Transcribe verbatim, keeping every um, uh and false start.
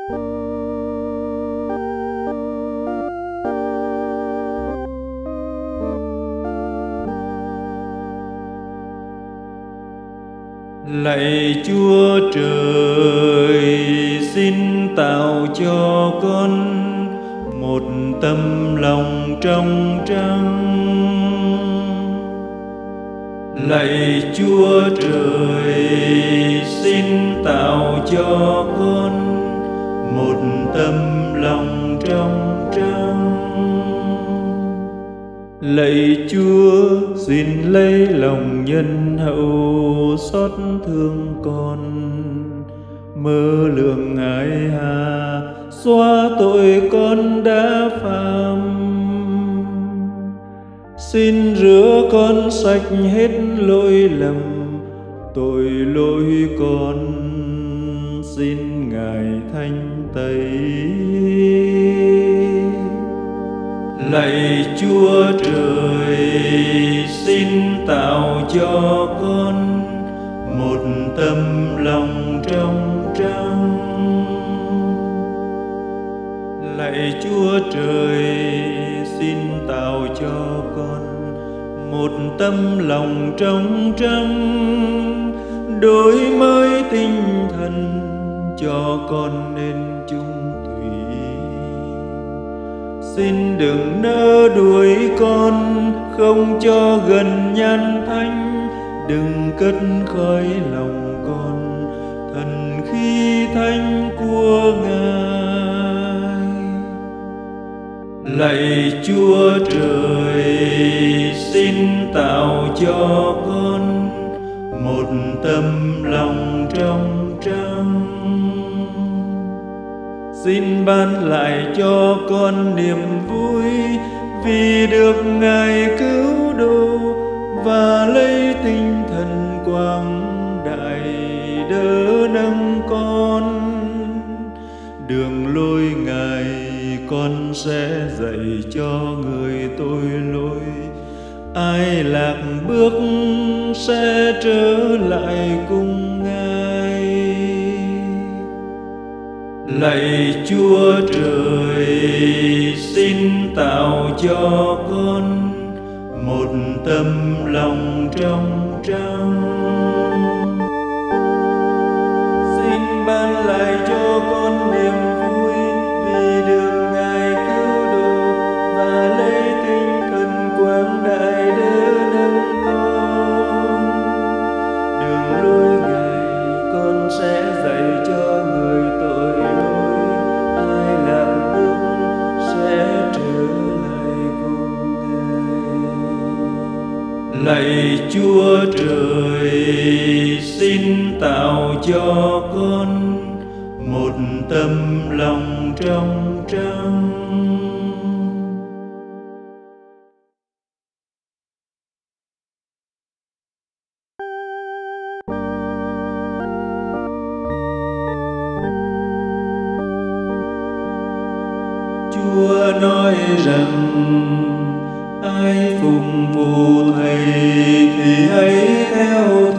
Lạy Chúa Trời, xin tạo cho con một tâm lòng trong trắng. Lạy Chúa Trời, xin tạo cho con một tâm lòng trong trắng. Lạy Chúa, xin lấy lòng nhân hậu xót thương con, mơ lượng ái hà xóa tội con đã phạm. Xin rửa con sạch hết lỗi lầm, tội lỗi con xin Ngài thanh tẩy. Lạy Chúa Trời, xin tạo cho con một tâm lòng trong trắng. Lạy Chúa Trời, xin tạo cho con một tâm lòng trong trắng, đổi mới tinh thần cho con nên chung thủy. Xin đừng nỡ đuổi con, không cho gần nhan thánh, đừng cất khói lòng con thần khí thánh của Ngài. Lạy Chúa Trời, xin tạo cho con một tâm lòng trong trắng. Xin ban lại cho con niềm vui vì được Ngài cứu độ, và lấy tinh thần quang đại đỡ nâng con. Đường lối Ngài con sẽ dạy cho người tội lỗi, ai lạc bước sẽ trở lại cùng Ngài. Lạy Chúa Trời, xin tạo cho con một tâm lòng trong trắng. Xin ban lại cho con niềm vui vì được Ngài cứu độ, và lấy tinh thần quang đại đỡ nâng con. Đường lối Ngài con sẽ dạy cho người tội lỗi, ai lạc bước sẽ trở lại cùng Ngài. Lạy Chúa Trời, xin tạo cho con một tâm lòng trong trắng. Chúa nói rằng ai phụng vụ Thầy thì hãy theo